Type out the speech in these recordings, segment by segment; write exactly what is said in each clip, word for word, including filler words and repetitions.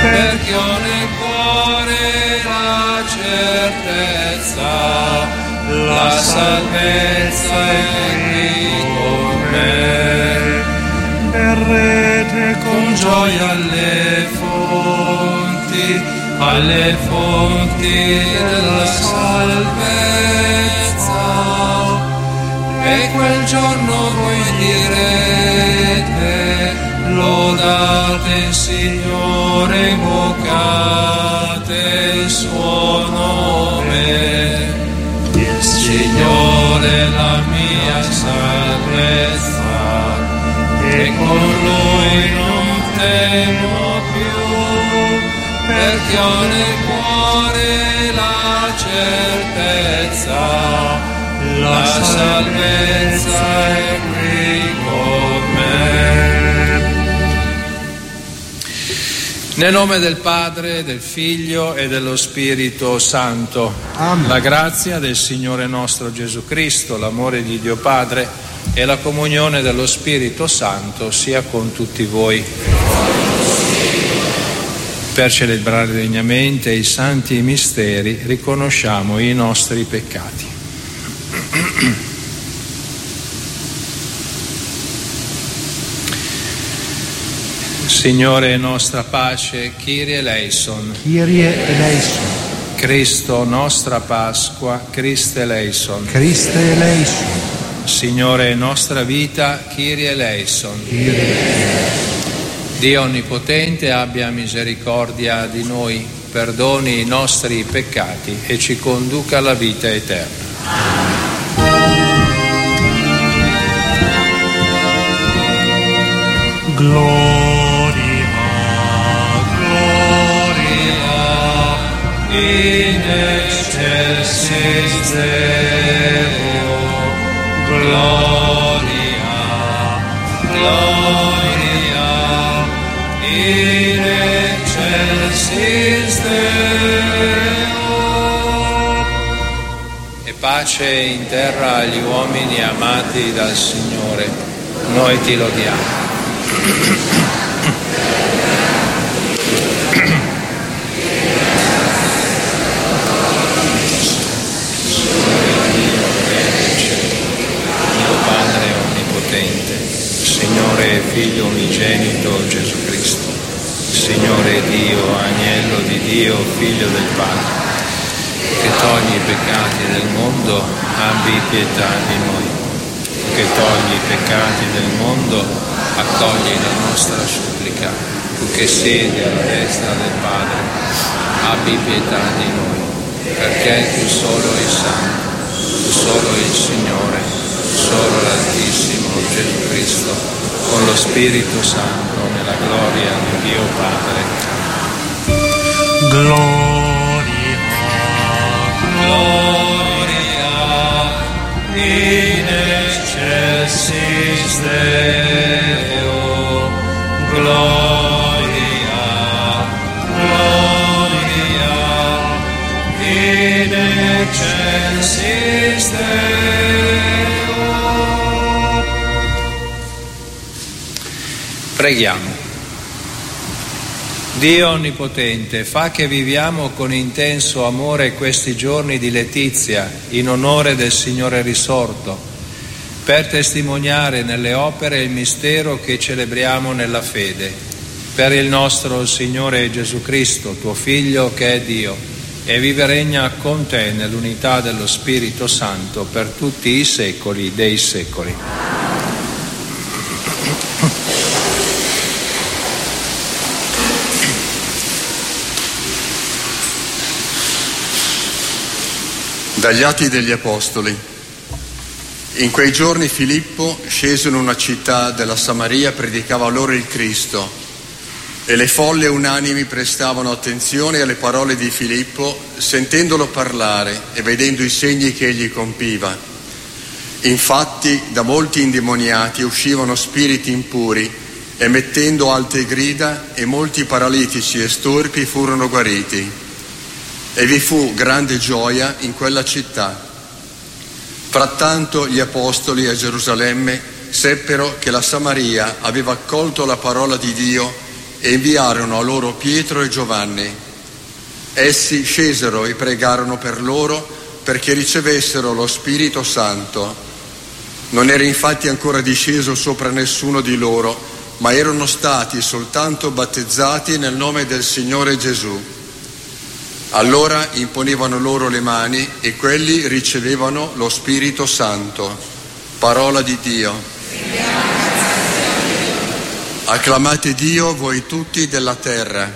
perché ho nel cuore la certezza, la salvezza è qui con me. Verrete Con gioia alle fonti, alle fonti della salvezza, e quel giorno voi direte: lodate il Signore, invocate il suo nome. Il Signore è la mia salvezza, e con Lui non temo più, perché ho nel cuore la certezza, la salvezza è qui con me. Nel nome del Padre, del Figlio e dello Spirito Santo. Amen. La grazia del Signore nostro Gesù Cristo, l'amore di Dio Padre e la comunione dello Spirito Santo sia con tutti voi. Per celebrare degnamente i santi misteri riconosciamo i nostri peccati. Signore, nostra pace, Kyrie eleison. Kyrie eleison. Cristo, nostra Pasqua, Christe eleison. Christe eleison. Signore, nostra vita, Kyrie eleison. Kyrie eleison. Dio Onnipotente abbia misericordia di noi, perdoni i nostri peccati e ci conduca alla vita eterna. Gloria, gloria, In excelsis Deo, gloria, gloria, in excelsis Deo. E pace in terra agli uomini amati dal Signore, noi ti lodiamo. Signore Figlio unigenito Gesù Cristo, Signore Dio, Agnello di Dio, Figlio del Padre, che togli i peccati del mondo, abbi pietà di noi. Che togli i peccati del mondo, accogli la nostra supplica. Tu che siedi alla destra del Padre, abbi pietà di noi, perché tu solo il Santo, tu solo il Signore, solo l'Altissimo Gesù Cristo, con lo Spirito Santo, nella gloria di Dio Padre. gloria, Gloria in excelsis Deo, gloria, gloria in excelsis Deo. Preghiamo. Dio Onnipotente, fa che viviamo con intenso amore questi giorni di letizia in onore del Signore risorto, per testimoniare nelle opere il mistero che celebriamo nella fede, per il nostro Signore Gesù Cristo, tuo Figlio che è Dio, e vive e regna con te nell'unità dello Spirito Santo per tutti i secoli dei secoli. Dagli Atti degli Apostoli. In quei giorni Filippo, sceso in una città della Samaria, predicava loro il Cristo, e le folle unanimi prestavano attenzione alle parole di Filippo, sentendolo parlare e vedendo i segni che egli compiva. Infatti da molti indemoniati uscivano spiriti impuri, emettendo alte grida, e molti paralitici e storpi furono guariti. E vi fu grande gioia in quella città. Frattanto gli apostoli a Gerusalemme seppero che la Samaria aveva accolto la parola di Dio e inviarono a loro Pietro e Giovanni. Essi scesero e pregarono per loro perché ricevessero lo Spirito Santo. Non era infatti ancora disceso sopra nessuno di loro, ma erano stati soltanto battezzati nel nome del Signore Gesù. Allora imponevano loro le mani e quelli ricevevano lo Spirito Santo. Parola di Dio. Acclamate Dio voi tutti della terra.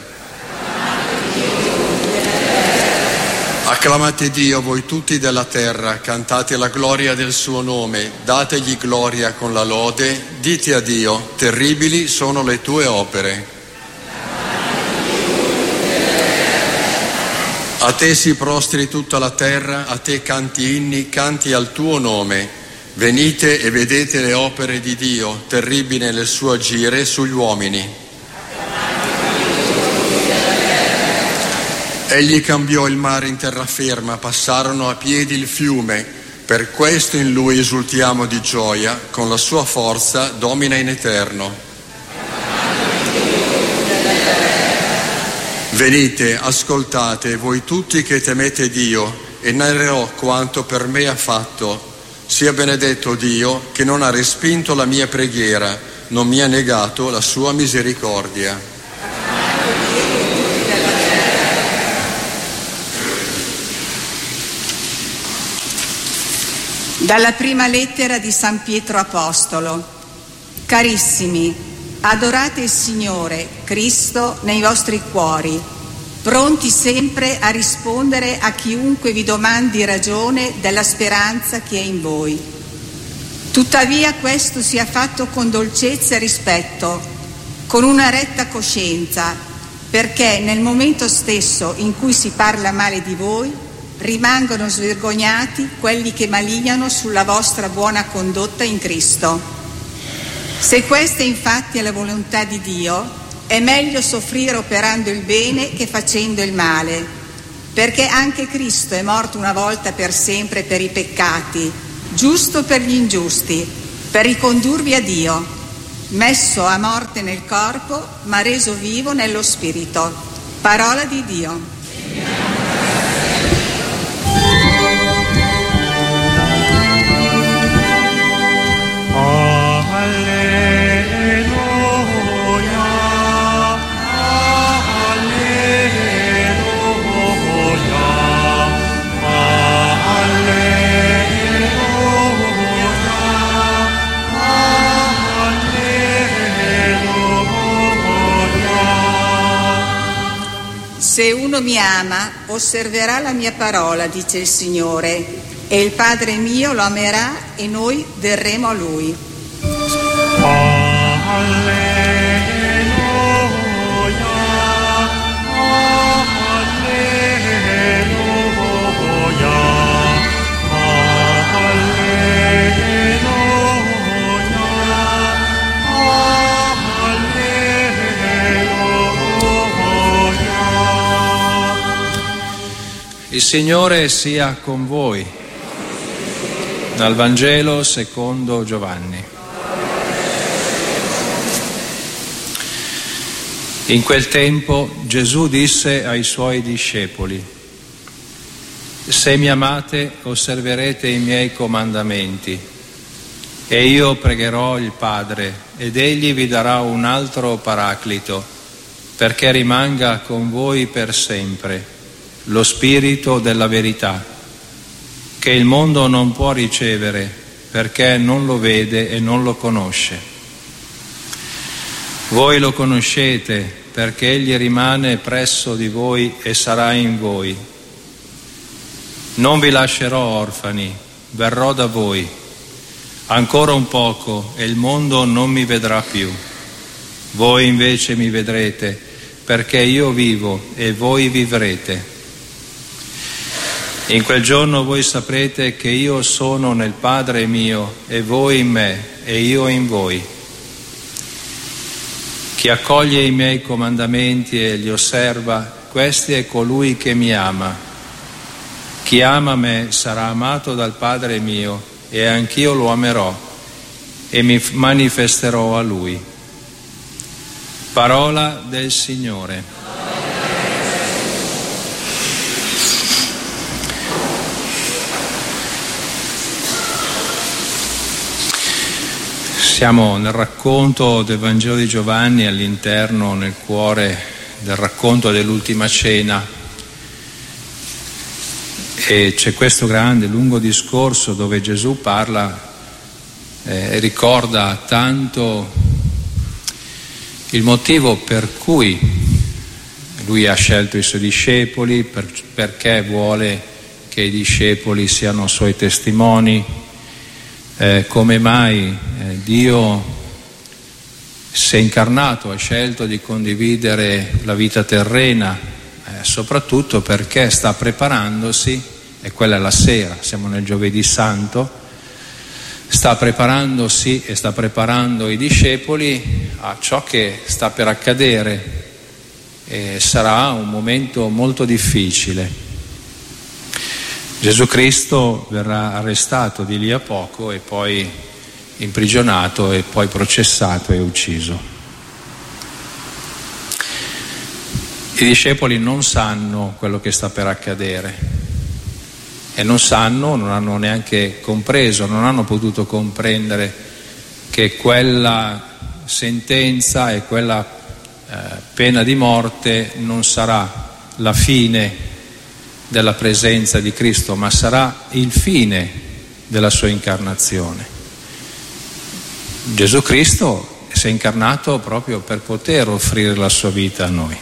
Acclamate Dio voi tutti della terra, cantate la gloria del suo nome, dategli gloria con la lode, dite a Dio, terribili sono le tue opere. A te si prostri tutta la terra, a te canti inni, canti al tuo nome. Venite e vedete le opere di Dio, terribili nel suo agire sugli uomini. Egli cambiò il mare in terraferma, passarono a piedi il fiume, per questo in lui esultiamo di gioia, con la sua forza domina in eterno. Venite, ascoltate, voi tutti che temete Dio, e narrerò quanto per me ha fatto. Sia benedetto Dio che non ha respinto la mia preghiera, non mi ha negato la sua misericordia. Dalla prima lettera di San Pietro Apostolo. Carissimi, adorate il Signore, Cristo, nei vostri cuori, pronti sempre a rispondere a chiunque vi domandi ragione della speranza che è in voi. Tuttavia questo sia fatto con dolcezza e rispetto, con una retta coscienza, perché nel momento stesso in cui si parla male di voi, rimangono svergognati quelli che malignano sulla vostra buona condotta in Cristo. Se questa infatti è la volontà di Dio, è meglio soffrire operando il bene che facendo il male, perché anche Cristo è morto una volta per sempre per i peccati, giusto per gli ingiusti, per ricondurvi a Dio, messo a morte nel corpo, ma reso vivo nello spirito. Parola di Dio. Se uno mi ama, osserverà la mia parola, dice il Signore, e il Padre mio lo amerà e noi verremo a Lui. Il Signore sia con voi. Dal Vangelo secondo Giovanni. In quel tempo Gesù disse ai suoi discepoli: se mi amate, osserverete i miei comandamenti, e io pregherò il Padre, ed egli vi darà un altro Paraclito, perché rimanga con voi per sempre, lo Spirito della verità, che il mondo non può ricevere perché non lo vede e non lo conosce. Voi lo conoscete perché egli rimane presso di voi e sarà in voi. Non vi lascerò orfani, verrò da voi. Ancora un poco e il mondo non mi vedrà più. Voi invece mi vedrete, perché io vivo e voi vivrete. In quel giorno voi saprete che io sono nel Padre mio e voi in me e io in voi. Chi accoglie i miei comandamenti e li osserva, questo è colui che mi ama. Chi ama me sarà amato dal Padre mio e anch'io lo amerò e mi manifesterò a lui. Parola del Signore. Siamo nel racconto del Vangelo di Giovanni, all'interno, nel cuore del racconto dell'ultima cena, e c'è questo grande, lungo discorso dove Gesù parla e eh, ricorda tanto il motivo per cui lui ha scelto i suoi discepoli, per, perché vuole che i discepoli siano suoi testimoni, eh, come mai eh, Dio si è incarnato, ha scelto di condividere la vita terrena, eh, soprattutto perché sta preparandosi, e quella è la sera, siamo nel Giovedì Santo, sta preparandosi e sta preparando i discepoli a ciò che sta per accadere, e sarà un momento molto difficile. Gesù Cristo verrà arrestato di lì a poco e poi imprigionato e poi processato e ucciso. I discepoli non sanno quello che sta per accadere. E non sanno, non hanno neanche compreso, non hanno potuto comprendere che quella sentenza e quella eh, pena di morte non sarà la fine della presenza di Cristo, ma sarà il fine della sua incarnazione. Gesù Cristo si è incarnato proprio per poter offrire la sua vita a noi.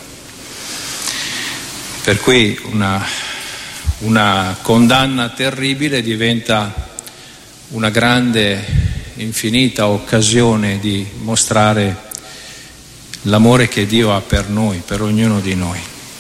Per cui una Una condanna terribile diventa una grande, infinita occasione di mostrare l'amore che Dio ha per noi, per ognuno di noi.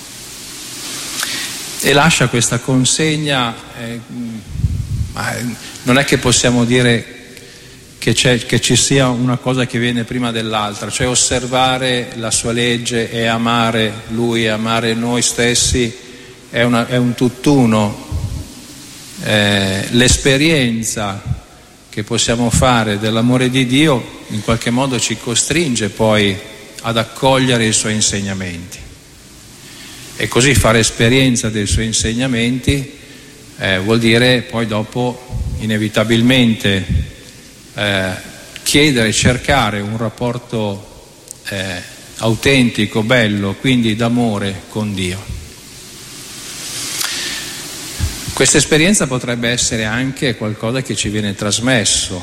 E lascia questa consegna, eh, ma non è che possiamo dire che, c'è, che ci sia una cosa che viene prima dell'altra, cioè osservare la sua legge e amare Lui e amare noi stessi. È, una, è un tutt'uno. Eh, l'esperienza che possiamo fare dell'amore di Dio in qualche modo ci costringe poi ad accogliere i Suoi insegnamenti, e così fare esperienza dei Suoi insegnamenti eh, vuol dire poi dopo inevitabilmente eh, chiedere, cercare un rapporto eh, autentico, bello, quindi d'amore con Dio. Questa esperienza potrebbe essere anche qualcosa che ci viene trasmesso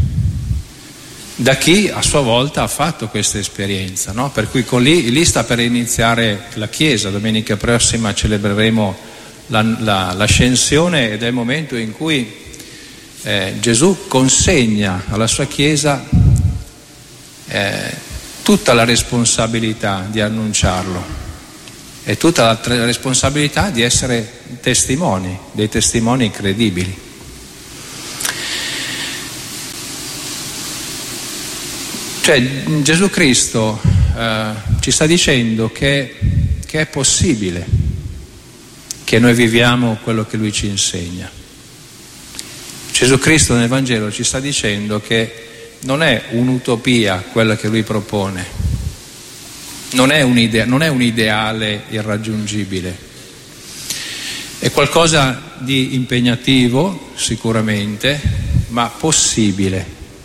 da chi a sua volta ha fatto questa esperienza, no? Per cui con lì, lì sta per iniziare la Chiesa. Domenica prossima celebreremo la, la, l'ascensione, ed è il momento in cui eh, Gesù consegna alla sua Chiesa eh, tutta la responsabilità di annunciarlo e tutta la tre- responsabilità di essere testimoni, dei testimoni credibili. Cioè Gesù Cristo eh, ci sta dicendo che, che è possibile che noi viviamo quello che Lui ci insegna. Gesù Cristo nel Vangelo ci sta dicendo che non è un'utopia quella che Lui propone, non è un'idea, non è un ideale irraggiungibile. È qualcosa di impegnativo sicuramente, ma possibile.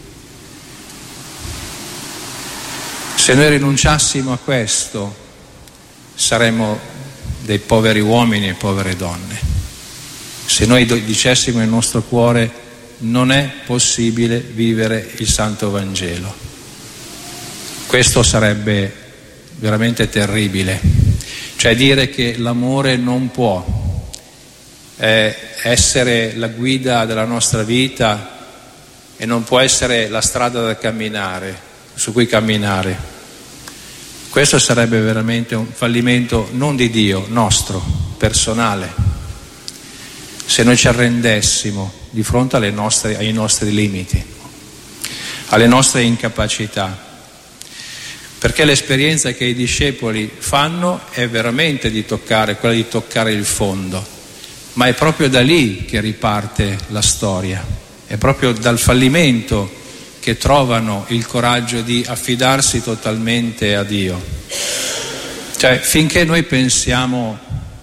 Se noi rinunciassimo a questo, saremmo dei poveri uomini e povere donne. Se noi dicessimo nel nostro cuore: non è possibile vivere il Santo Vangelo, questo sarebbe veramente terribile. Cioè dire che l'amore non può eh, essere la guida della nostra vita e non può essere la strada da camminare, su cui camminare. Questo sarebbe veramente un fallimento non di Dio, nostro, personale. Se noi ci arrendessimo di fronte alle nostre, ai nostri limiti, alle nostre incapacità. Perché l'esperienza che i discepoli fanno è veramente di toccare, quella di toccare il fondo, ma è proprio da lì che riparte la storia, è proprio dal fallimento che trovano il coraggio di affidarsi totalmente a Dio. Cioè, finché noi pensiamo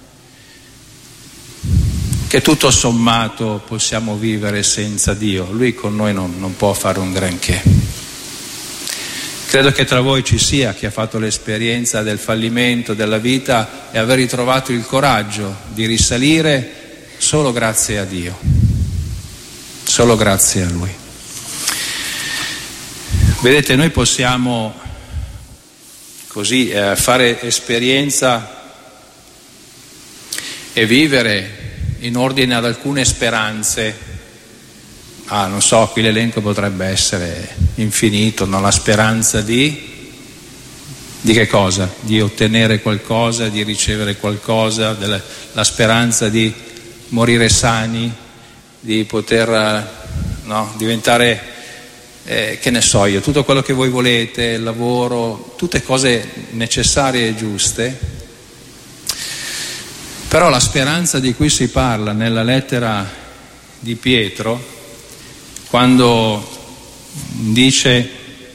che tutto sommato possiamo vivere senza Dio, Lui con noi non, non può fare un granché. Credo che tra voi ci sia chi ha fatto l'esperienza del fallimento della vita e aver ritrovato il coraggio di risalire solo grazie a Dio, solo grazie a Lui. Vedete, noi possiamo così eh, fare esperienza e vivere in ordine ad alcune speranze. Ah, non so, qui l'elenco potrebbe essere infinito, no? La speranza di di che cosa? Di ottenere qualcosa, di ricevere qualcosa, della, la speranza di morire sani, di poter no, diventare, eh, che ne so io, tutto quello che voi volete, il lavoro, tutte cose necessarie e giuste. Però la speranza di cui si parla nella lettera di Pietro, quando dice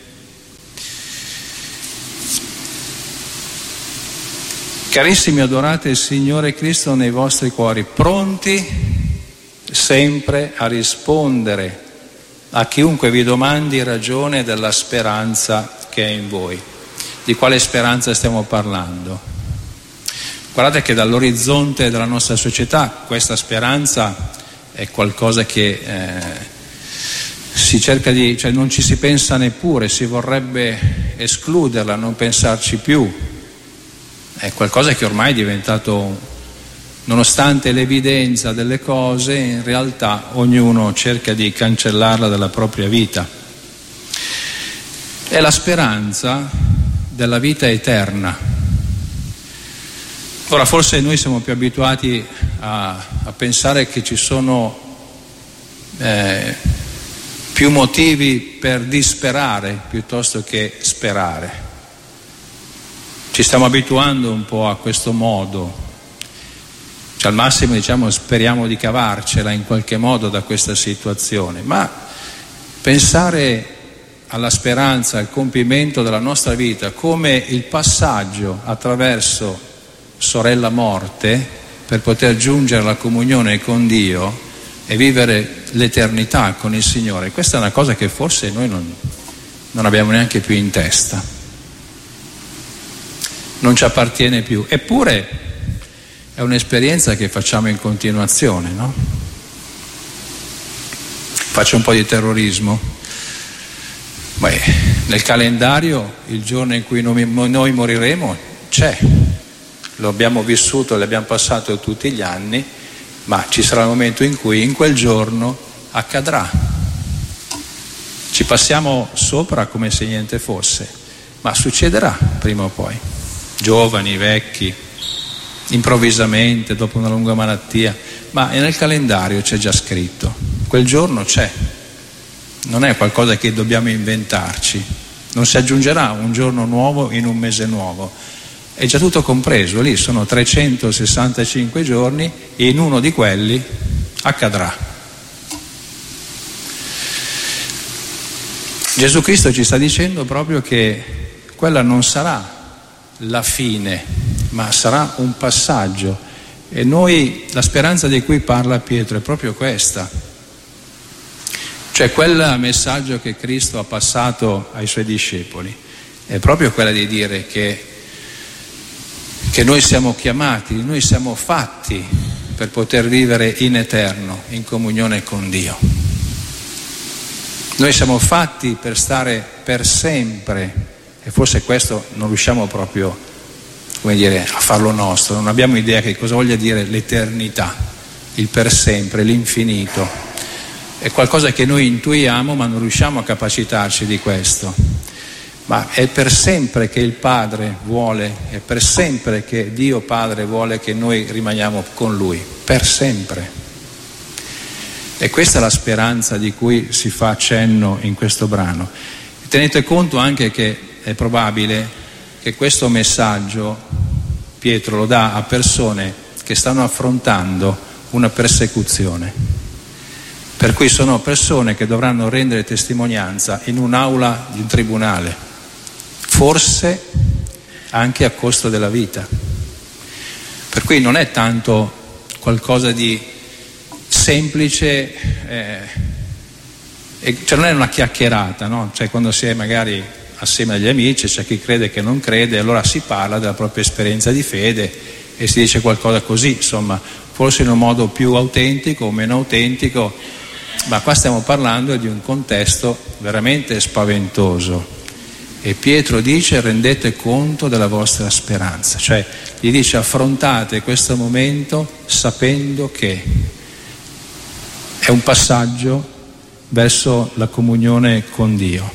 carissimi, adorate il Signore Cristo nei vostri cuori, pronti sempre a rispondere a chiunque vi domandi ragione della speranza che è in voi. Di quale speranza stiamo parlando? Guardate che dall'orizzonte della nostra società questa speranza è qualcosa che eh, si cerca di, cioè non ci si pensa neppure, si vorrebbe escluderla, non pensarci più. È qualcosa che ormai è diventato, nonostante l'evidenza delle cose, in realtà ognuno cerca di cancellarla dalla propria vita. È la speranza della vita eterna. Ora, forse noi siamo più abituati a, a pensare che ci sono eh, più motivi per disperare piuttosto che sperare. Ci stiamo abituando un po' a questo modo, cioè al massimo diciamo speriamo di cavarcela in qualche modo da questa situazione, ma pensare alla speranza, al compimento della nostra vita come il passaggio attraverso sorella morte per poter giungere alla comunione con Dio e vivere l'eternità con il Signore, questa è una cosa che forse noi non, non abbiamo neanche più in testa. Non ci appartiene più, eppure è un'esperienza che facciamo in continuazione, no? Faccio un po' di terrorismo. Beh, nel calendario il giorno in cui noi, noi moriremo c'è, lo abbiamo vissuto, l'abbiamo passato tutti gli anni, ma ci sarà il momento in cui in quel giorno accadrà. Ci passiamo sopra come se niente fosse, ma succederà prima o poi. Giovani, vecchi, improvvisamente, dopo una lunga malattia, ma nel calendario c'è già scritto, quel giorno c'è, non è qualcosa che dobbiamo inventarci, non si aggiungerà un giorno nuovo in un mese nuovo, è già tutto compreso, lì sono trecentosessantacinque giorni e in uno di quelli accadrà. Gesù Cristo ci sta dicendo proprio che quella non sarà la fine, ma sarà un passaggio, e noi, la speranza di cui parla Pietro è proprio questa, cioè quel messaggio che Cristo ha passato ai suoi discepoli è proprio quella di dire che, che noi siamo chiamati, noi siamo fatti per poter vivere in eterno, in comunione con Dio. Noi siamo fatti per stare per sempre. E forse questo non riusciamo proprio, come dire, a farlo nostro, non abbiamo idea che cosa voglia dire l'eternità, il per sempre, l'infinito. È qualcosa che noi intuiamo ma non riusciamo a capacitarci di questo. Ma è per sempre che il Padre vuole, è per sempre che Dio Padre vuole che noi rimaniamo con Lui, per sempre. E questa è la speranza di cui si fa cenno in questo brano. Tenete conto anche che è probabile che questo messaggio Pietro lo dà a persone che stanno affrontando una persecuzione. Per cui sono persone che dovranno rendere testimonianza in un'aula di un tribunale, forse anche a costo della vita. Per cui non è tanto qualcosa di semplice, eh, cioè non è una chiacchierata, no? Cioè quando si è magari assieme agli amici, c'è chi crede che non crede, allora si parla della propria esperienza di fede e si dice qualcosa così, insomma, forse in un modo più autentico o meno autentico, ma qua stiamo parlando di un contesto veramente spaventoso. E Pietro dice: rendete conto della vostra speranza, cioè gli dice: affrontate questo momento sapendo che è un passaggio verso la comunione con Dio.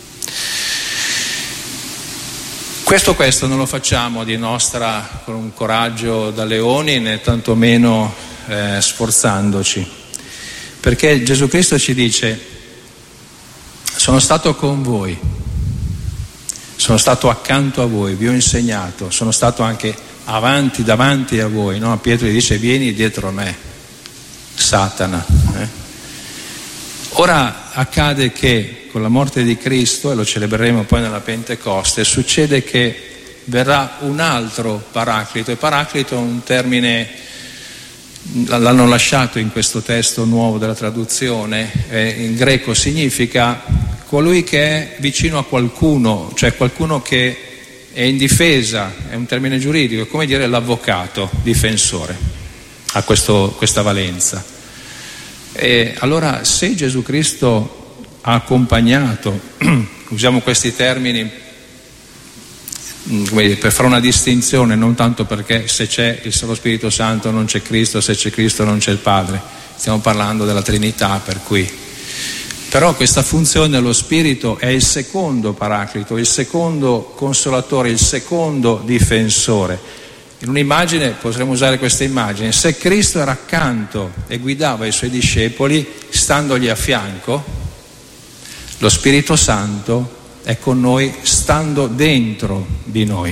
Questo questo non lo facciamo di nostra con un coraggio da leoni, né tantomeno eh, sforzandoci, perché Gesù Cristo ci dice: sono stato con voi, sono stato accanto a voi, vi ho insegnato, sono stato anche avanti, davanti a voi, no? Pietro gli dice: vieni dietro me, Satana. Eh? Ora accade che con la morte di Cristo, e lo celebreremo poi nella Pentecoste, succede che verrà un altro Paraclito, e Paraclito è un termine, l'hanno lasciato in questo testo nuovo della traduzione, eh, in greco significa colui che è vicino a qualcuno, cioè qualcuno che è in difesa, è un termine giuridico, è come dire l'avvocato difensore, ha questo, questa valenza. E allora, se Gesù Cristo ha accompagnato, usiamo questi termini come dire, per fare una distinzione, non tanto perché se c'è il Solo Spirito Santo non c'è Cristo, se c'è Cristo non c'è il Padre, stiamo parlando della Trinità, per cui però questa funzione dello Spirito è il secondo Paraclito, il secondo Consolatore, il secondo difensore. In un'immagine potremmo usare questa immagine: se Cristo era accanto e guidava i suoi discepoli standogli a fianco, lo Spirito Santo è con noi stando dentro di noi.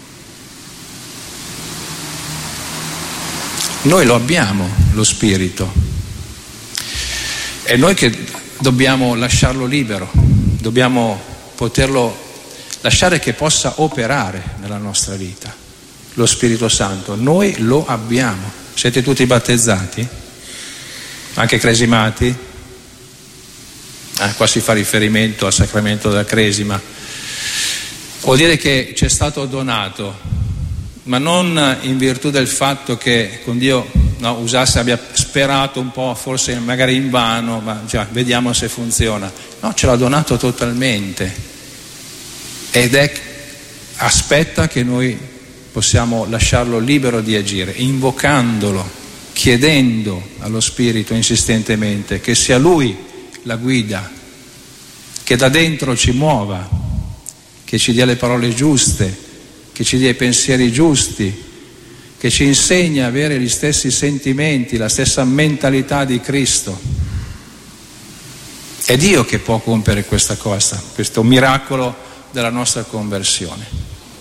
Noi lo abbiamo lo Spirito, è noi che dobbiamo lasciarlo libero, dobbiamo poterlo lasciare che possa operare nella nostra vita. Lo Spirito Santo, noi lo abbiamo. Siete tutti battezzati? Anche cresimati? Ah, qua si fa riferimento al sacramento della cresima. Vuol dire che ci è stato donato, ma non in virtù del fatto che con Dio no, usasse, abbia sperato un po', forse magari in vano, ma già vediamo se funziona. No, ce l'ha donato totalmente, ed è aspetta che noi possiamo lasciarlo libero di agire, invocandolo, chiedendo allo Spirito insistentemente che sia Lui la guida, che da dentro ci muova, che ci dia le parole giuste, che ci dia i pensieri giusti, che ci insegni a avere gli stessi sentimenti, la stessa mentalità di Cristo. È Dio che può compiere questa cosa, questo miracolo della nostra conversione.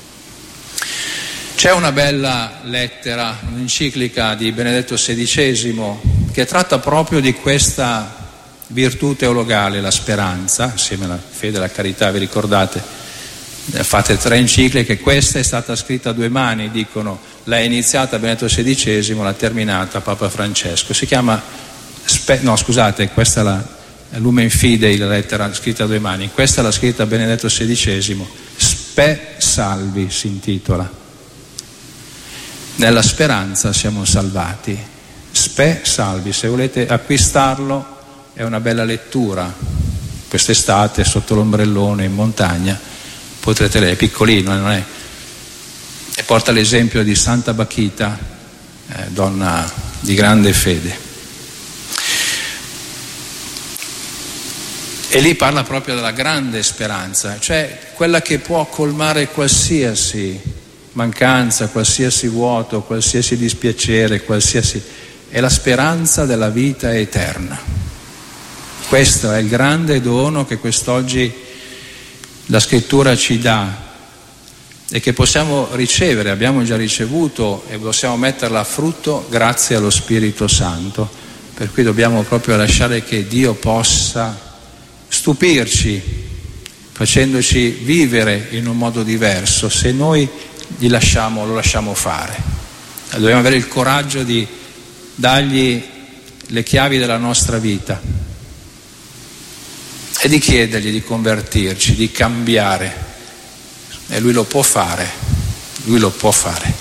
C'è una bella lettera, un'enciclica di Benedetto sedicesimo, che tratta proprio di questa virtù teologale, la speranza, assieme alla fede e alla carità, vi ricordate? Fate tre encicliche, questa è stata scritta a due mani, dicono, l'ha iniziata Benedetto sedicesimo, l'ha terminata Papa Francesco. Si chiama, spe, no scusate, questa è la Lumen Fidei, la lettera scritta a due mani, questa l'ha scritta Benedetto sedicesimo, Spe Salvi si intitola. Nella speranza siamo salvati. Spe Salvi, se volete acquistarlo è una bella lettura. Quest'estate sotto l'ombrellone in montagna potrete leggere, è piccolino, non è? E porta l'esempio di Santa Bachita, eh, donna di grande fede. E lì parla proprio della grande speranza, cioè quella che può colmare qualsiasi mancanza, qualsiasi vuoto, qualsiasi dispiacere, qualsiasi... è la speranza della vita eterna. Questo è il grande dono che quest'oggi la Scrittura ci dà e che possiamo ricevere, abbiamo già ricevuto e possiamo metterla a frutto grazie allo Spirito Santo. per cui dobbiamo proprio lasciare che Dio possa stupirci, facendoci vivere in un modo diverso, se noi gli lasciamo, lo lasciamo fare. Dobbiamo avere il coraggio di dargli le chiavi della nostra vita e di chiedergli di convertirci, di cambiare, e lui lo può fare, lui lo può fare.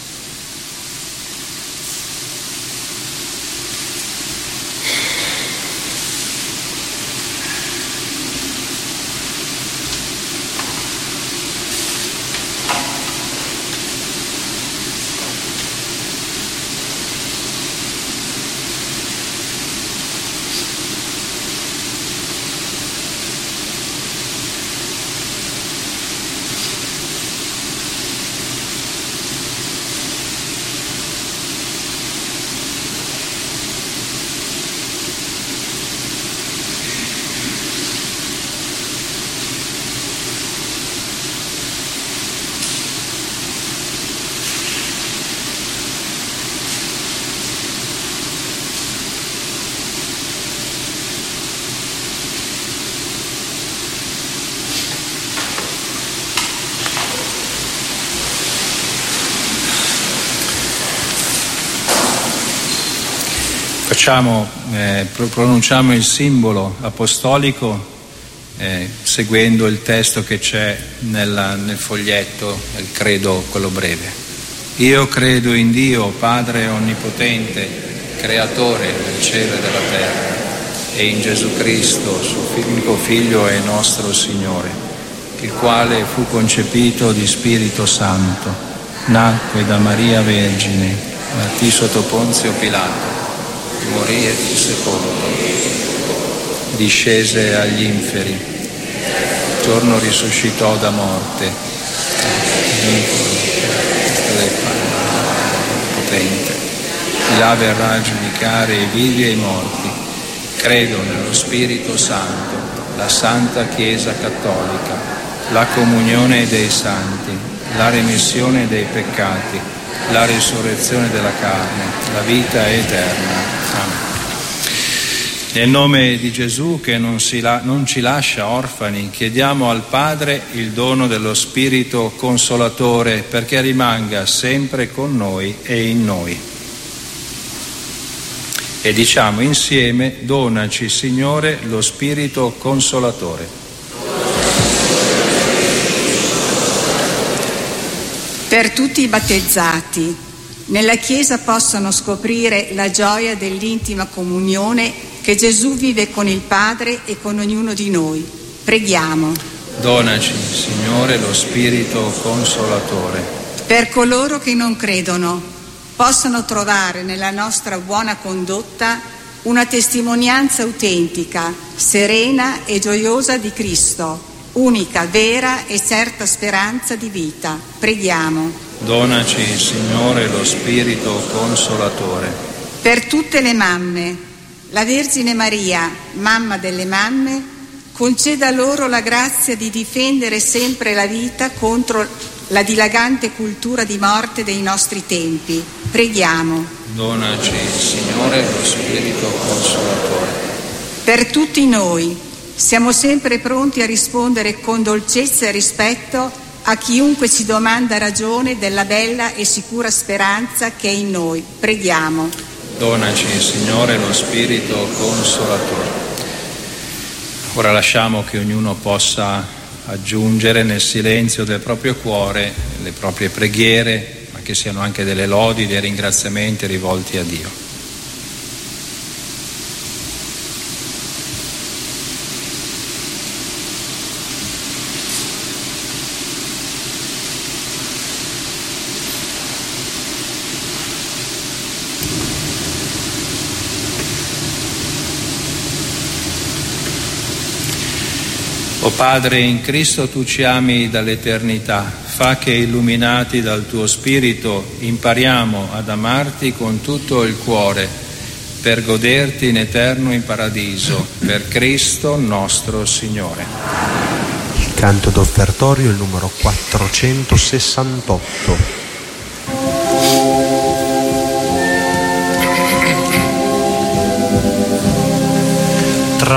Facciamo, eh, pronunciamo il simbolo apostolico eh, seguendo il testo che c'è nella, nel foglietto, il credo, quello breve. Io credo in Dio, Padre Onnipotente, Creatore del cielo e della terra, e in Gesù Cristo, suo unico Figlio e nostro Signore, il quale fu concepito di Spirito Santo, nacque da Maria Vergine, partì sotto Ponzio Pilato, morì e fu sepolto, discese agli inferi, il giorno risuscitò da morte, potente, di là verrà a giudicare i vivi e i morti. Credo nello Spirito Santo, la Santa Chiesa Cattolica, la comunione dei santi, la remissione dei peccati, la risurrezione della carne, la vita eterna. Amen. Nel nome di Gesù, che non, si la, non ci lascia orfani, chiediamo al Padre il dono dello Spirito Consolatore, perché rimanga sempre con noi e in noi. E diciamo insieme: donaci, Signore, lo Spirito Consolatore. Per tutti i battezzati, nella Chiesa possano scoprire la gioia dell'intima comunione che Gesù vive con il Padre e con ognuno di noi. Preghiamo. Donaci, Signore, lo Spirito Consolatore. Per coloro che non credono, possano trovare nella nostra buona condotta una testimonianza autentica, serena e gioiosa di Cristo, unica, vera e certa speranza di vita. Preghiamo. Donaci, Signore, lo Spirito Consolatore. Per tutte le mamme, la Vergine Maria, mamma delle mamme, conceda loro la grazia di difendere sempre la vita contro la dilagante cultura di morte dei nostri tempi. Preghiamo. Donaci, Signore, lo Spirito Consolatore. Per tutti noi, siamo sempre pronti a rispondere con dolcezza e rispetto a chiunque ci domanda ragione della bella e sicura speranza che è in noi. Preghiamo. Donaci, Signore, lo Spirito Consolatore. Ora lasciamo che ognuno possa aggiungere nel silenzio del proprio cuore le proprie preghiere, ma che siano anche delle lodi, dei ringraziamenti rivolti a Dio. O Padre, in Cristo tu ci ami dall'eternità, fa che illuminati dal tuo Spirito impariamo ad amarti con tutto il cuore, per goderti in eterno in paradiso, per Cristo nostro Signore. Il canto d'offertorio, il numero quattrocentosessantotto.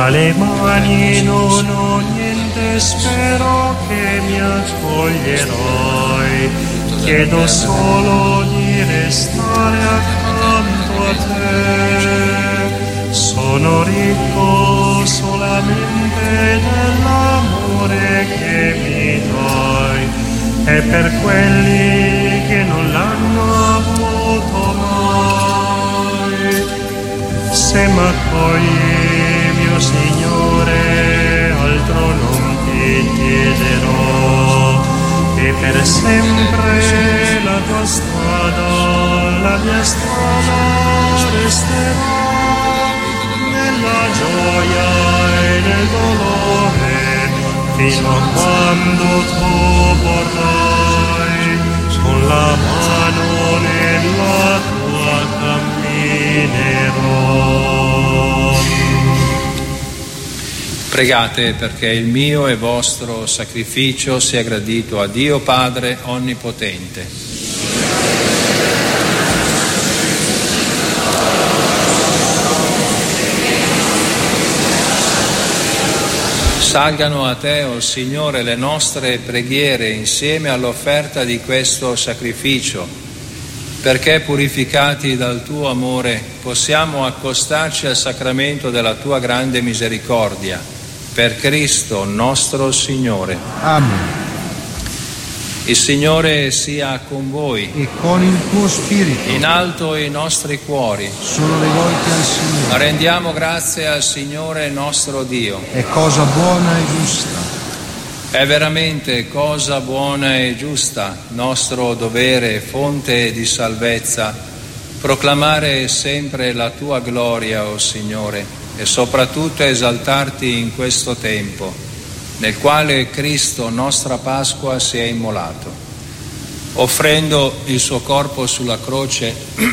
Dalle mani non ho niente, spero che mi accoglierai. Chiedo solo di restare accanto a te. Sono ricco solamente dell'amore che mi dai, e per quelli che non l'hanno avuto mai. Se m'accogli, mio Signore, altro non ti chiederò, e per sempre la tua strada, la mia strada resterà, nella gioia e nel dolore, fino a quando tu vorrai, con la mano nella tua camminerò. Pregate perché il mio e vostro sacrificio sia gradito a Dio Padre Onnipotente. Salgano a te, o Signore, le nostre preghiere insieme all'offerta di questo sacrificio, perché purificati dal tuo amore possiamo accostarci al sacramento della tua grande misericordia. Per Cristo nostro Signore. Amen. Il Signore sia con voi. E con il tuo spirito. In alto i nostri cuori. Sono rivolti al Signore. Rendiamo grazie al Signore nostro Dio. È cosa buona e giusta. È veramente cosa buona e giusta, nostro dovere e fonte di salvezza, proclamare sempre la tua gloria, o Signore, e soprattutto esaltarti in questo tempo, nel quale Cristo, nostra Pasqua, si è immolato. Offrendo il suo corpo sulla croce,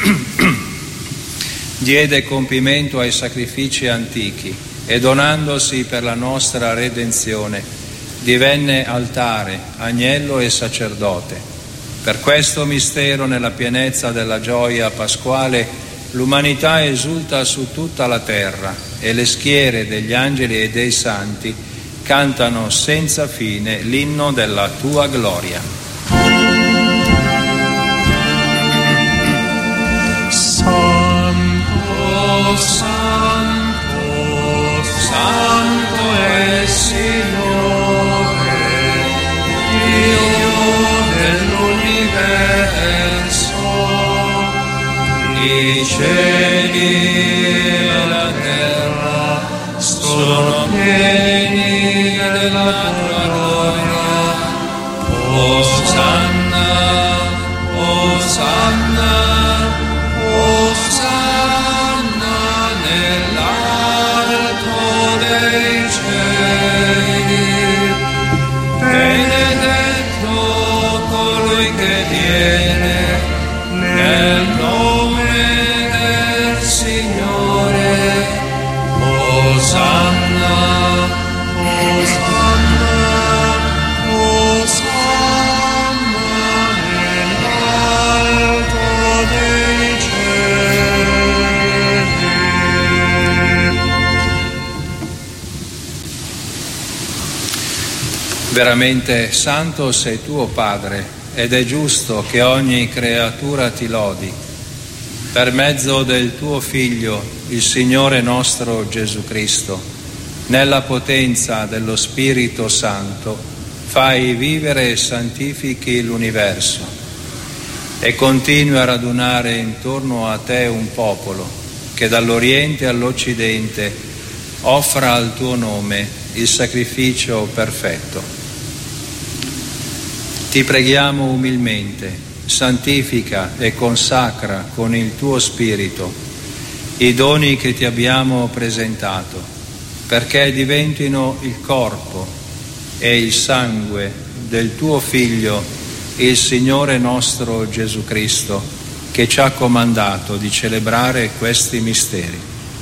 diede compimento ai sacrifici antichi e donandosi per la nostra redenzione, divenne altare, agnello e sacerdote. Per questo mistero, nella pienezza della gioia pasquale, l'umanità esulta su tutta la terra e le schiere degli angeli e dei santi cantano senza fine l'inno della tua gloria. Santo, santo, santo è il Signore, Dio dell'universo. I cieli e la terra sono pieni della tua gloria. Osanna, Osanna, Osanna nell'alto dei cieli. Benedetto colui che viene nel nome del Signore. Osanna, Osanna, Osanna nell'alto dei cieli. Veramente santo sei tu, o Padre, ed è giusto che ogni creatura ti lodi. Per mezzo del tuo Figlio, il Signore nostro Gesù Cristo, nella potenza dello Spirito Santo, fai vivere e santifichi l'universo e continui a radunare intorno a te un popolo che dall'Oriente all'Occidente offra al tuo nome il sacrificio perfetto. Ti preghiamo umilmente, santifica e consacra con il tuo Spirito i doni che ti abbiamo presentato, perché diventino il corpo e il sangue del tuo Figlio, il Signore nostro Gesù Cristo, che ci ha comandato di celebrare questi misteri.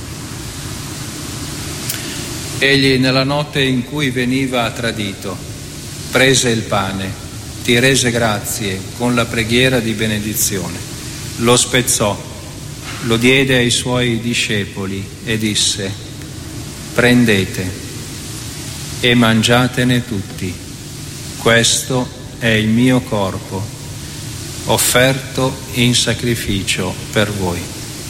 Egli, nella notte in cui veniva tradito, prese il pane, ti rese grazie con la preghiera di benedizione, lo spezzò, lo diede ai suoi discepoli e disse: prendete e mangiatene tutti. Questo è il mio corpo, offerto in sacrificio per voi.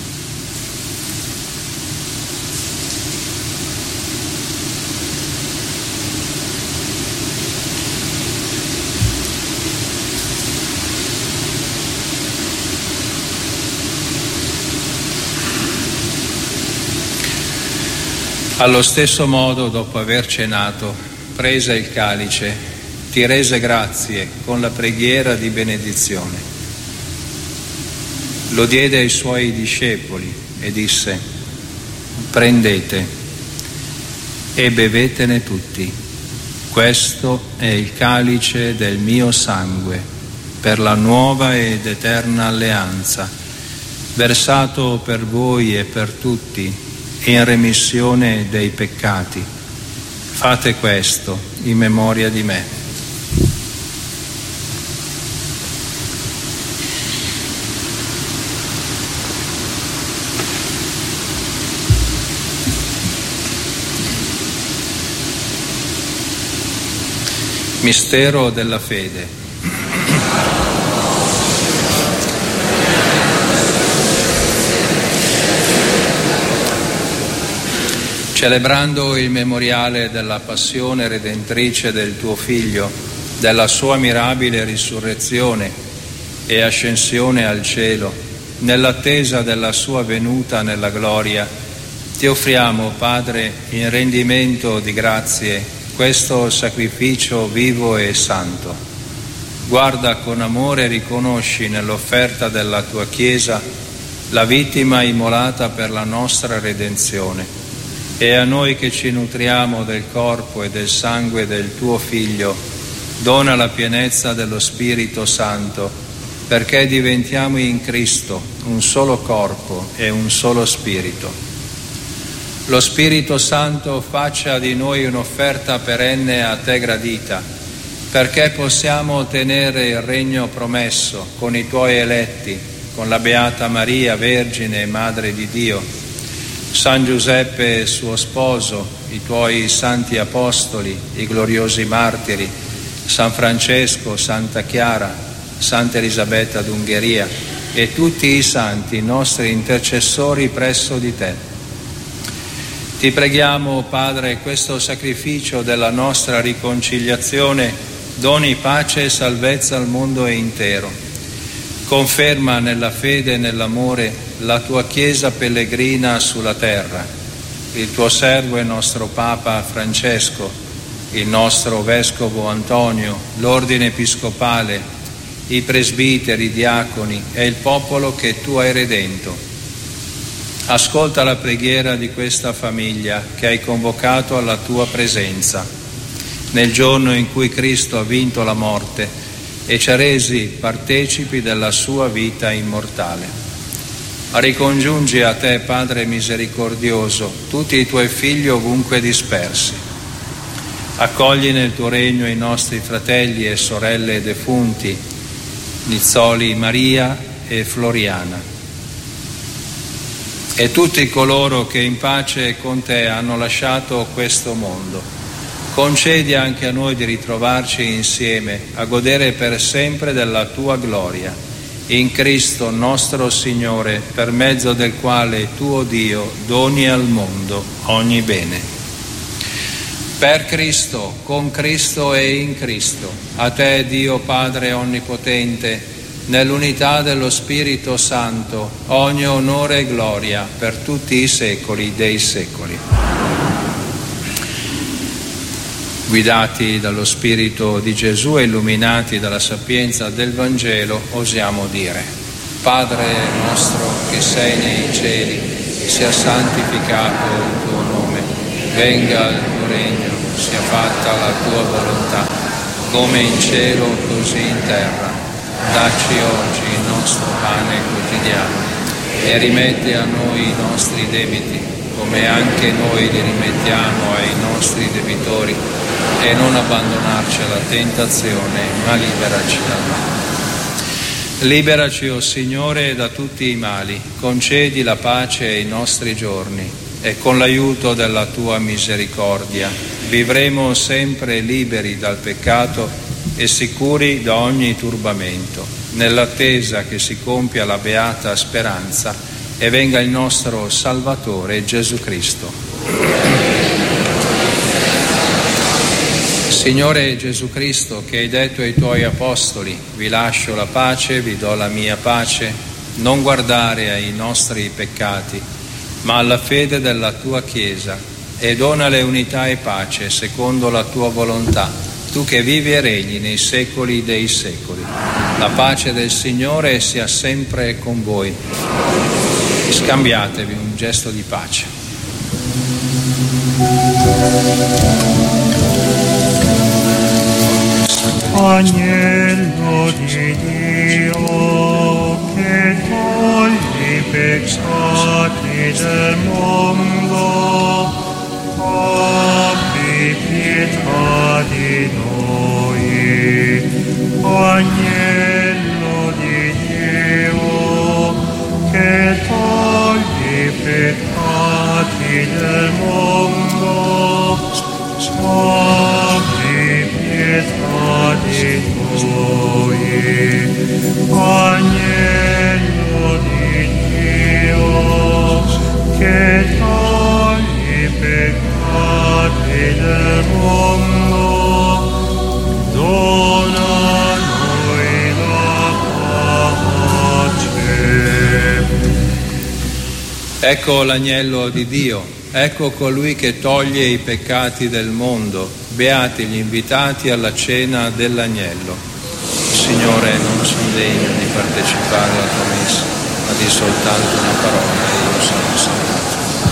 Allo stesso modo, dopo aver cenato, prese il calice, ti rese grazie con la preghiera di benedizione. Lo diede ai suoi discepoli e disse: prendete e bevetene tutti. Questo è il calice del mio sangue per la nuova ed eterna alleanza, versato per voi e per tutti in remissione dei peccati. Fate questo in memoria di me. Mistero della fede. Celebrando il memoriale della passione redentrice del tuo Figlio, della sua mirabile risurrezione e ascensione al cielo, nell'attesa della sua venuta nella gloria, ti offriamo, Padre, in rendimento di grazie, questo sacrificio vivo e santo. Guarda con amore e riconosci nell'offerta della tua Chiesa la vittima immolata per la nostra redenzione. E a noi che ci nutriamo del corpo e del sangue del tuo Figlio, dona la pienezza dello Spirito Santo, perché diventiamo in Cristo un solo corpo e un solo Spirito. Lo Spirito Santo faccia di noi un'offerta perenne a te gradita, perché possiamo ottenere il regno promesso con i tuoi eletti, con la Beata Maria, Vergine e Madre di Dio, San Giuseppe suo sposo, i tuoi santi apostoli, i gloriosi martiri, San Francesco, Santa Chiara, Santa Elisabetta d'Ungheria e tutti i santi nostri intercessori presso di te. Ti preghiamo, Padre, questo sacrificio della nostra riconciliazione doni pace e salvezza al mondo intero. Conferma nella fede e nell'amore la tua Chiesa pellegrina sulla terra, il tuo servo e nostro Papa Francesco, il nostro Vescovo Antonio, l'Ordine Episcopale, i presbiteri, i diaconi e il popolo che tu hai redento. Ascolta la preghiera di questa famiglia che hai convocato alla tua presenza, nel giorno in cui Cristo ha vinto la morte e ci ha resi partecipi della sua vita immortale. Ricongiungi a te, Padre misericordioso, tutti i tuoi figli ovunque dispersi. Accogli nel tuo regno i nostri fratelli e sorelle defunti, Nizzoli Maria e Floriana, e tutti coloro che in pace con te hanno lasciato questo mondo. Concedi anche a noi di ritrovarci insieme a godere per sempre della tua gloria. In Cristo nostro Signore, per mezzo del quale tuo Dio doni al mondo ogni bene. Per Cristo, con Cristo e in Cristo, a te Dio Padre Onnipotente, nell'unità dello Spirito Santo, ogni onore e gloria per tutti i secoli dei secoli. Guidati dallo Spirito di Gesù e illuminati dalla sapienza del Vangelo, osiamo dire: Padre nostro che sei nei cieli, sia santificato il tuo nome, venga il tuo regno, sia fatta la tua volontà, come in cielo così in terra. Dacci oggi il nostro pane quotidiano e rimetti a noi i nostri debiti, come anche noi li rimettiamo ai nostri debitori, e non abbandonarci alla tentazione, ma liberaci dal male. Liberaci, o Signore, da tutti i mali, concedi la pace ai nostri giorni e con l'aiuto della tua misericordia vivremo sempre liberi dal peccato e sicuri da ogni turbamento, nell'attesa che si compia la beata speranza e venga il nostro Salvatore Gesù Cristo. Signore Gesù Cristo, che hai detto ai tuoi apostoli: vi lascio la pace, vi do la mia pace, non guardare ai nostri peccati, ma alla fede della tua Chiesa, e donale unità e pace secondo la tua volontà, tu che vivi e regni nei secoli dei secoli. La pace del Signore sia sempre con voi. Scambiatevi un gesto di pace. Agnello di Dio, che togli i peccati del mondo, abbi pietà di noi. Agnello di Dio, che togli i peccati del mondo, abbi pietà di noi. Agnello di Dio, che togli i peccati del mondo, dona a noi la pace. Ecco l'agnello di Dio, ecco colui che toglie i peccati del mondo. Beati gli invitati alla cena dell'agnello. Signore, non sono degno di partecipare alla tua messa, ma di soltanto una parola e io sono salvato.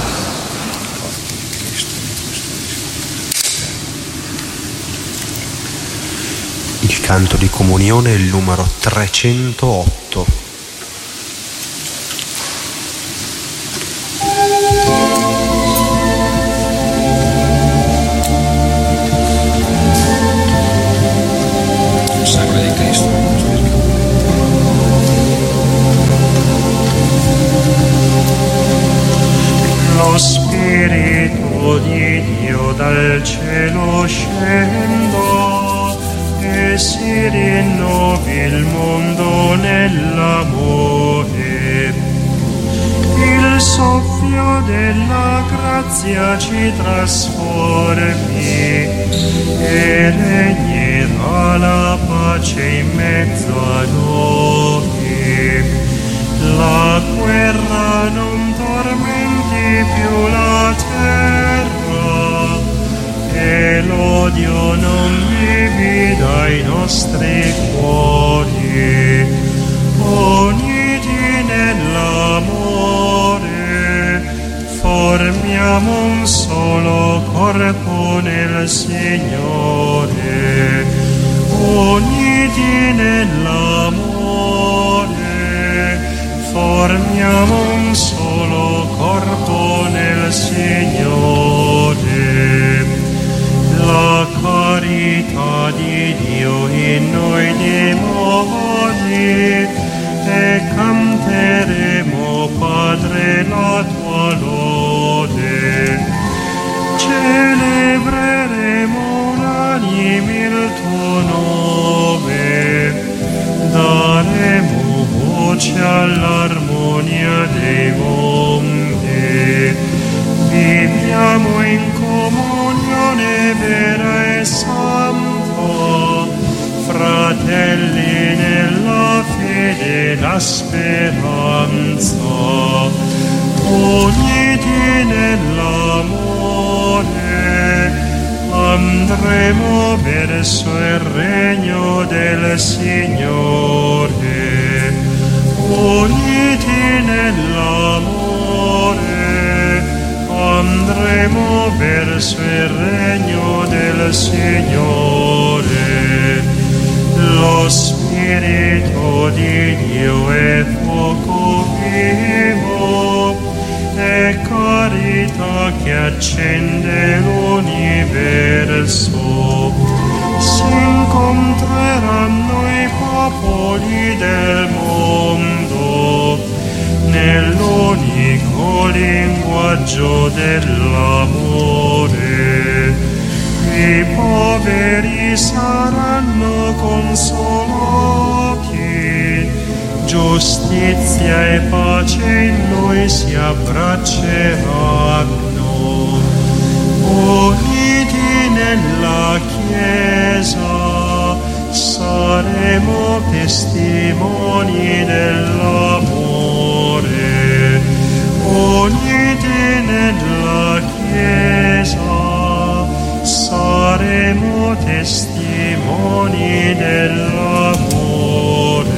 Il canto di comunione è il numero trecentootto. Lo Spirito di Dio dal cielo scenda e si rinnovi il mondo nell'amore. Il soffio della grazia ci trasformi e regnerà la pace in mezzo a noi. La guerra non tormenti più la terra e l'odio non divida i nostri cuori. Uniti nell'amore formiamo un solo corpo nel Signore. Uniti nell'amore formiamo un solo corpo nel Signore. La carità di Dio in noi dimori e canteremo, Padre, la tua lode. Celebreremo unanimi il tuo nome, daremo voce all'armonia dei mondi. Viviamo in comunione vera e santa, fratelli nella fede e la speranza, uniti nell'amore, andremo verso il regno del Signore. Uniti nell'amore, andremo verso il regno del Signore. Lo Spirito di Dio è fuoco vivo, è carità che accende l'universo. Si incontreranno i popoli del mondo nell'unico lingua raggio dell'amore. I poveri saranno consolati, giustizia e pace in noi si abbracceranno. Uniti nella Chiesa saremo testimoni dell'amore. Uniti nella Chiesa saremo testimoni dell'amore.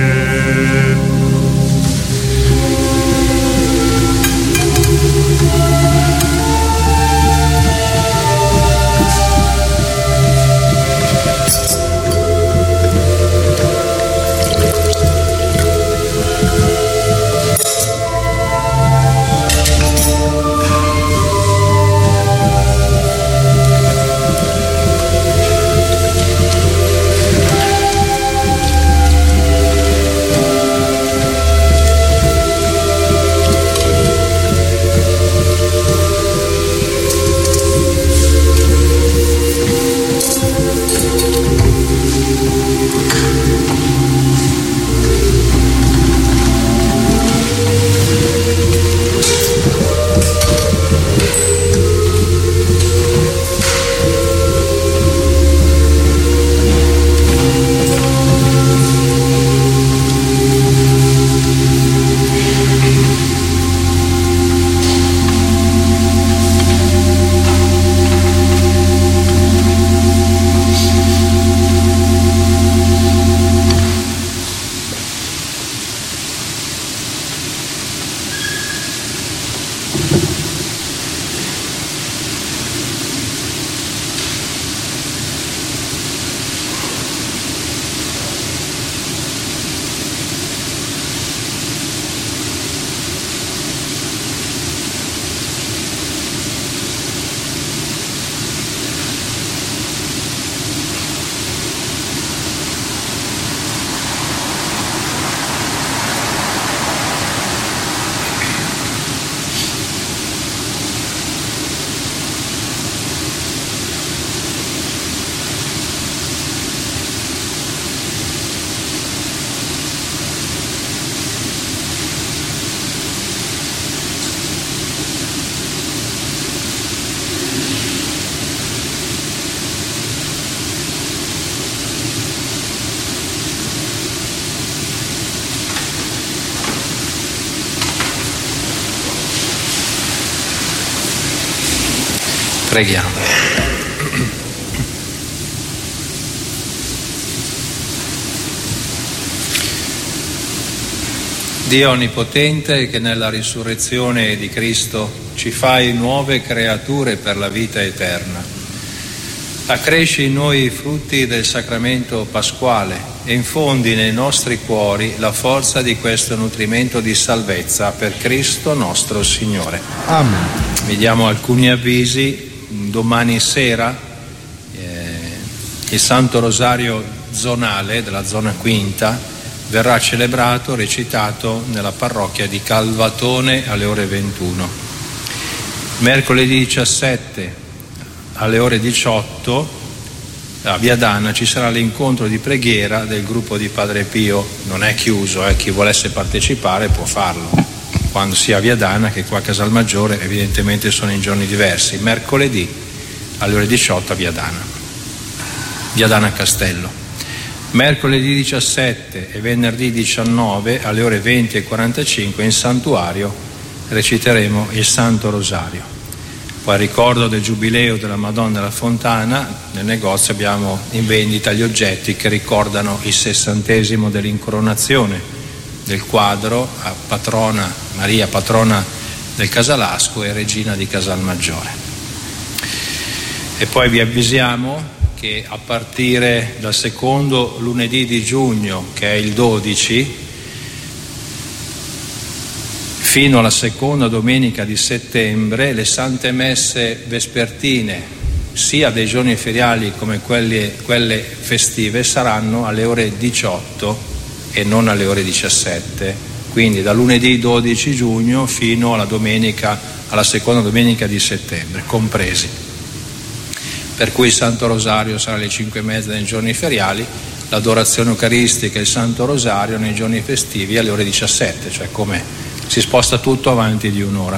Preghiamo. Dio Onnipotente, che nella risurrezione di Cristo ci fai nuove creature per la vita eterna, accresci in noi i frutti del sacramento pasquale e infondi nei nostri cuori la forza di questo nutrimento di salvezza per Cristo nostro Signore. Amen. Vi diamo alcuni avvisi. Domani sera eh, il Santo Rosario zonale della zona quinta verrà celebrato, recitato nella parrocchia di Calvatone alle ore ventuno. Mercoledì diciassette alle ore diciotto a Viadana ci sarà l'incontro di preghiera del gruppo di Padre Pio. Non è chiuso, eh, chi volesse partecipare può farlo, quando sia a Viadana, che qua a Casalmaggiore evidentemente sono in giorni diversi. Mercoledì alle ore diciotto a Viadana, Viadana Castello. Mercoledì diciassette e venerdì diciannove alle ore venti e quarantacinque in santuario reciteremo il Santo Rosario. Poi, a ricordo del Giubileo della Madonna della Fontana, nel negozio abbiamo in vendita gli oggetti che ricordano il sessantesimo dell'incoronazione del quadro a patrona Maria, patrona del Casalasco e regina di Casalmaggiore. E poi vi avvisiamo che a partire dal secondo lunedì di giugno, che è il dodici, fino alla seconda domenica di settembre, le sante messe vespertine, sia dei giorni feriali come quelle, quelle festive, saranno alle ore diciotto e non alle ore diciassette. Quindi da lunedì dodici giugno fino alla domenica alla seconda domenica di settembre, compresi. Per cui il Santo Rosario sarà alle cinque e mezza nei giorni feriali, l'adorazione eucaristica e il Santo Rosario nei giorni festivi alle ore diciassette, cioè come si sposta tutto avanti di un'ora.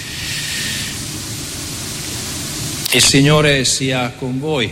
Il Signore sia con voi,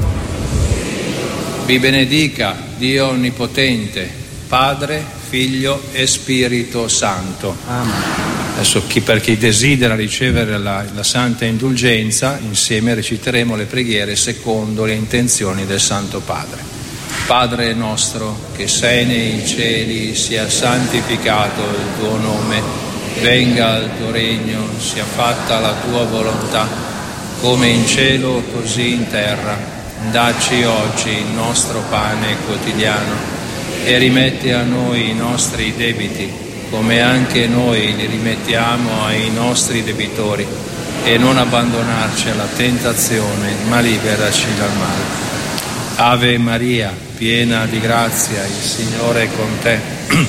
vi benedica Dio Onnipotente, Padre, Figlio e Spirito Santo. Amen. Adesso chi, per chi desidera ricevere la, la Santa Indulgenza, insieme reciteremo le preghiere secondo le intenzioni del Santo Padre. Padre nostro che sei nei cieli, sia santificato il tuo nome, venga il tuo regno, sia fatta la tua volontà, come in cielo così in terra. Dacci oggi il nostro pane quotidiano e rimetti a noi i nostri debiti, come anche noi li rimettiamo ai nostri debitori, e non abbandonarci alla tentazione, ma liberaci dal male. Ave Maria, piena di grazia, il Signore è con te.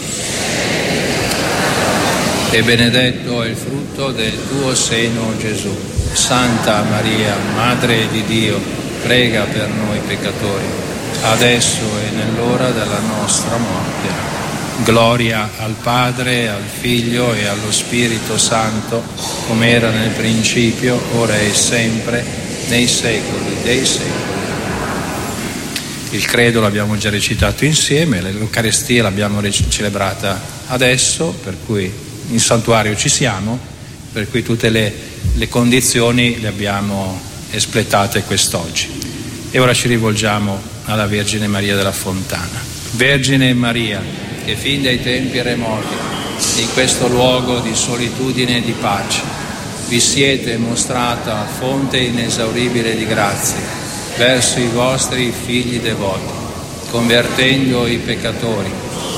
E benedetto è il frutto del tuo seno, Gesù. Santa Maria, Madre di Dio, prega per noi peccatori, adesso e nell'ora della nostra morte. Gloria al Padre, al Figlio e allo Spirito Santo, come era nel principio, ora e sempre, nei secoli dei secoli. Il credo l'abbiamo già recitato insieme, l'Eucaristia l'abbiamo celebrata adesso, per cui in santuario ci siamo, per cui tutte le, le condizioni le abbiamo espletate quest'oggi. E ora ci rivolgiamo alla Vergine Maria della Fontana. Vergine Maria, che fin dai tempi remoti, in questo luogo di solitudine e di pace, vi siete mostrata fonte inesauribile di grazie verso i vostri figli devoti, convertendo i peccatori,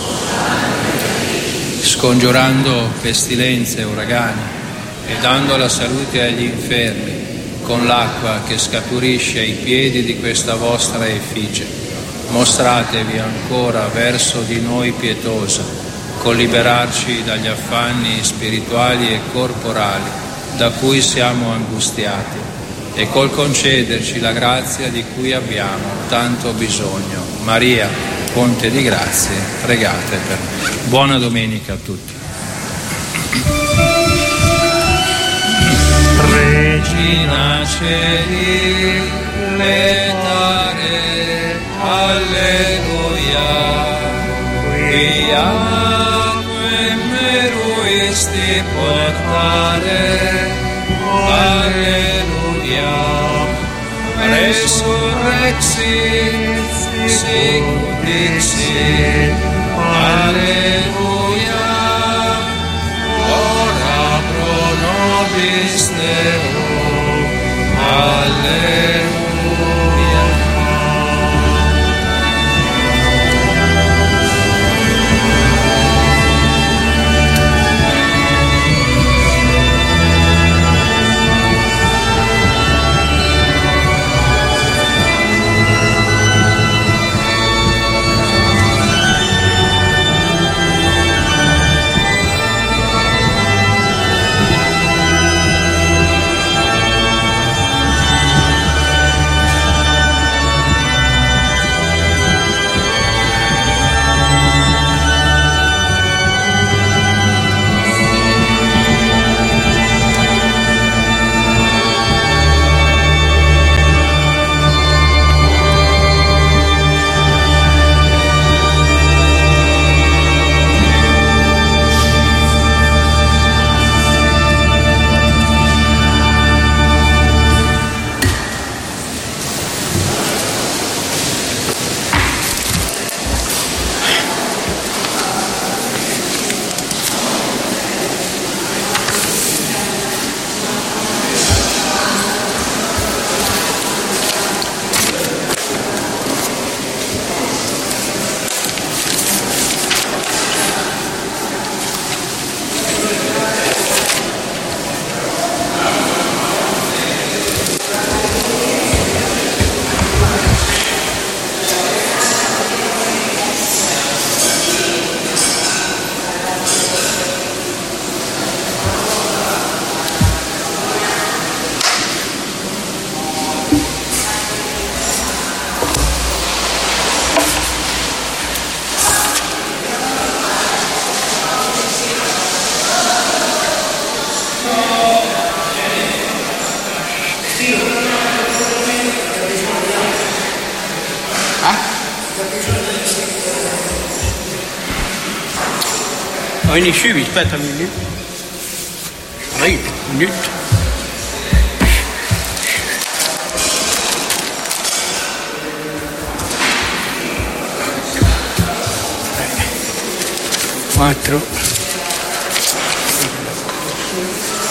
scongiurando pestilenze e uragani e dando la salute agli infermi con l'acqua che scapurisce ai piedi di questa vostra effigie. Mostratevi ancora verso di noi pietosa, col liberarci dagli affanni spirituali e corporali da cui siamo angustiati e col concederci la grazia di cui abbiamo tanto bisogno. Maria, fonte di grazie, pregate per noi. Buona domenica a tutti. Regina Celi, letare, alleluia, quiaque meruisti portare, alleluia, resurrexit, sic dixit, alleluia, ora pro nobis Deo, alleluia. Eine schiebe, aspetta un minuto. Vai, un minuto. Quattro.